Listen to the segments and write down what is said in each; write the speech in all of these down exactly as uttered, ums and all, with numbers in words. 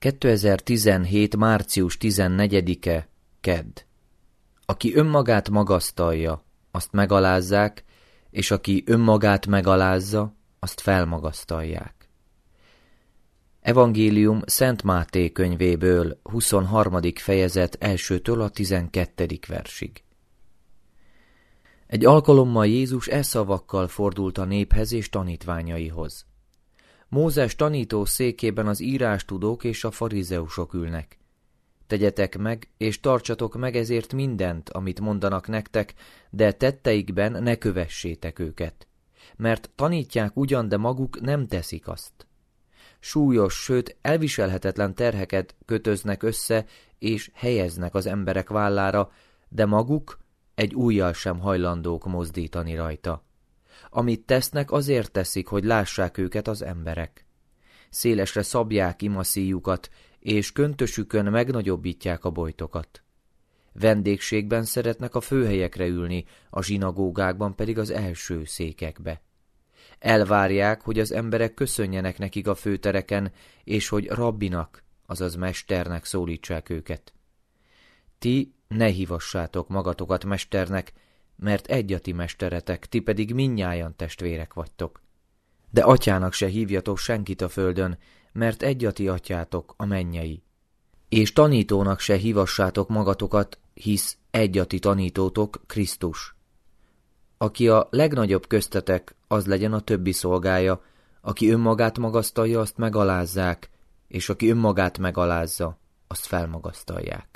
kétezer-tizenhét. március tizennegyedike. Kedd. Aki önmagát magasztalja, azt megalázzák, és aki önmagát megalázza, azt felmagasztalják. Evangélium Szent Máté könyvéből, huszonharmadik fejezet elsőtől a tizenkettedik versig. Egy alkalommal Jézus e szavakkal fordult a néphez és tanítványaihoz. Mózes tanító székében az írástudók és a farizeusok ülnek. Tegyetek meg, és tartsatok meg ezért mindent, amit mondanak nektek, de tetteikben ne kövessétek őket. Mert tanítják ugyan, de maguk nem teszik azt. Súlyos, sőt elviselhetetlen terheket kötöznek össze, és helyeznek az emberek vállára, de maguk egy ujjal sem hajlandók mozdítani rajta. Amit tesznek, azért teszik, hogy lássák őket az emberek. Szélesre szabják imaszíjukat, és köntösükön megnagyobbítják a bojtokat. Vendégségben szeretnek a főhelyekre ülni, a zsinagógákban pedig az első székekbe. Elvárják, hogy az emberek köszönjenek nekik a főtereken, és hogy rabbinak, azaz mesternek szólítsák őket. Ti ne hívassátok magatokat mesternek, mert egy a ti mesteretek, ti pedig mindnyájan testvérek vagytok. De atyának se hívjatok senkit a földön, mert egy a ti atyátok, a mennyei. És tanítónak se hívassátok magatokat, hisz egy a ti tanítótok, Krisztus. Aki a legnagyobb köztetek, az legyen a többi szolgája, aki önmagát magasztalja, azt megalázzák, és aki önmagát megalázza, azt felmagasztalják.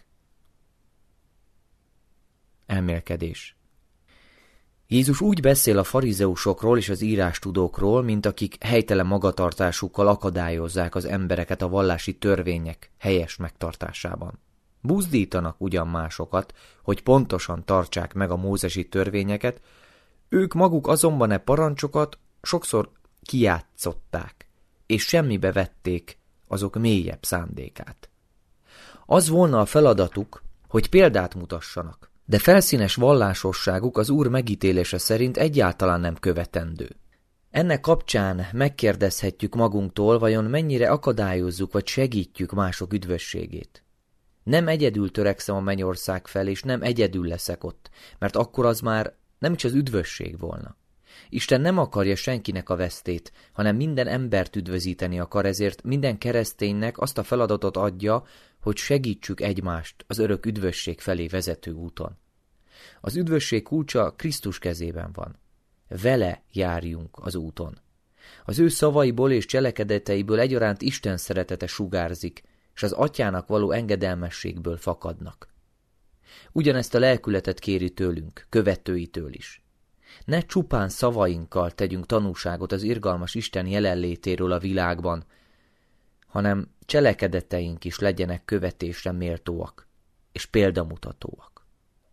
Elmélkedés. Jézus úgy beszél a farizeusokról és az írástudókról, mint akik helytelen magatartásukkal akadályozzák az embereket a vallási törvények helyes megtartásában. Buzdítanak ugyan másokat, hogy pontosan tartsák meg a mózesi törvényeket, ők maguk azonban e parancsokat sokszor kijátszották, és semmibe vették azok mélyebb szándékát. Az volna a feladatuk, hogy példát mutassanak, de felszínes vallásosságuk az Úr megítélése szerint egyáltalán nem követendő. Ennek kapcsán megkérdezhetjük magunktól, vajon mennyire akadályozzuk vagy segítjük mások üdvösségét. Nem egyedül törekszem a mennyország fel, és nem egyedül leszek ott, mert akkor az már nem is az üdvösség volna. Isten nem akarja senkinek a vesztét, hanem minden embert üdvözíteni akar, ezért minden kereszténynek azt a feladatot adja, hogy segítsük egymást az örök üdvösség felé vezető úton. Az üdvösség kulcsa Krisztus kezében van. Vele járjunk az úton. Az ő szavaiból és cselekedeteiből egyaránt Isten szeretete sugárzik, és az atyának való engedelmességből fakadnak. Ugyanezt a lelkületet kéri tőlünk, követőitől is. Ne csupán szavainkkal tegyünk tanúságot az irgalmas Isten jelenlétéről a világban, hanem cselekedeteink is legyenek követésre méltóak és példamutatóak.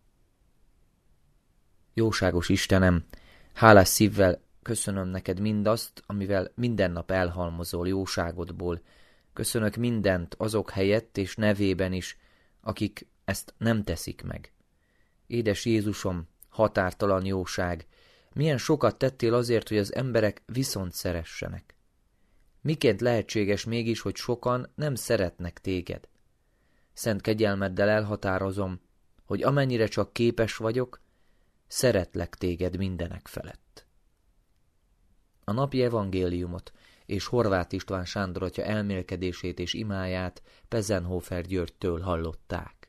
Jóságos Istenem, hálás szívvel köszönöm neked mindazt, amivel minden nap elhalmozol jóságodból. Köszönök mindent azok helyett és nevében is, akik ezt nem teszik meg. Édes Jézusom, határtalan jóság, milyen sokat tettél azért, hogy az emberek viszont szeressenek. Miként lehetséges mégis, hogy sokan nem szeretnek téged? Szent kegyelmeddel elhatározom, hogy amennyire csak képes vagyok, szeretlek téged mindenek felett. A napi evangéliumot és Horváth István Sándor atya elmélkedését és imáját Pezenhofer Györgytől hallották.